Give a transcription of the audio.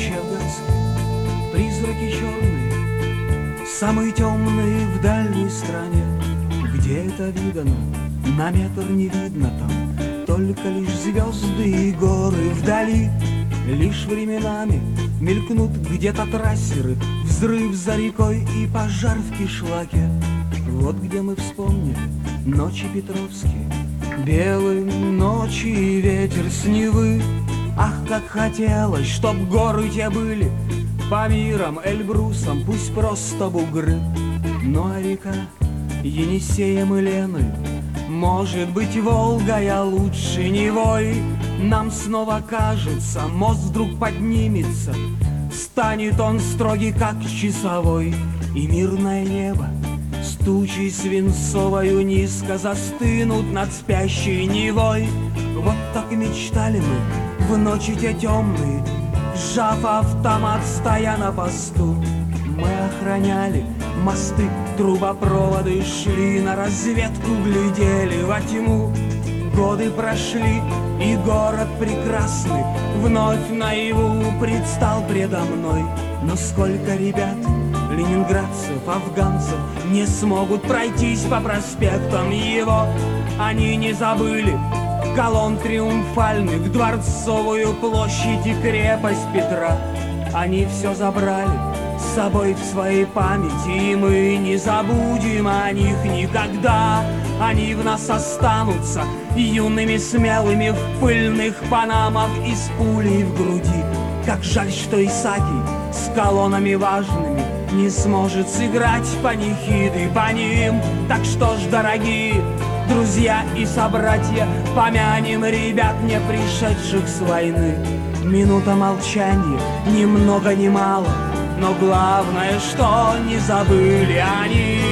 афганские, призраки черные, самые темные в дальней стране. Где это видано, на метр не видно там, только лишь звезды и горы вдали. Лишь временами мелькнут где-то трассеры, взрыв за рекой и пожар в кишлаке. Вот где мы вспомнили ночи петровские, белые ночи и ветер с Невы. Ах, как хотелось, чтоб горы те были Памиром, Эльбрусом, пусть просто бугры. Ну а река Енисеем и Леной, может быть, Волгой, а лучше Невой. Нам снова кажется, мост вдруг поднимется, станет он строгий, как часовой, и мирное небо с тучей свинцовою низко застынут над спящей Невой. Вот так и мечтали мы в ночи те темные, сжав автомат, стоя на посту. Мы охраняли мосты, трубопроводы, шли на разведку, глядели во тьму. Годы прошли, и город прекрасный вновь наяву предстал предо мной. Но сколько ребят, ленинградцев, афганцев, не смогут пройтись по проспектам его. Они не забыли колонн триумфальных, Дворцовую площадь и крепость Петра. Они все забрали с собой в своей памяти, и мы не забудем о них никогда. Они в нас останутся юными, смелыми, в пыльных панамах и с пулей в груди. Как жаль, что Исаакий с колоннами важными не сможет сыграть панихиды по ним. Так что ж, дорогие друзья и собратья, помянем ребят, не пришедших с войны. Минута молчания, ни много ни мало, но главное, что не забыли они.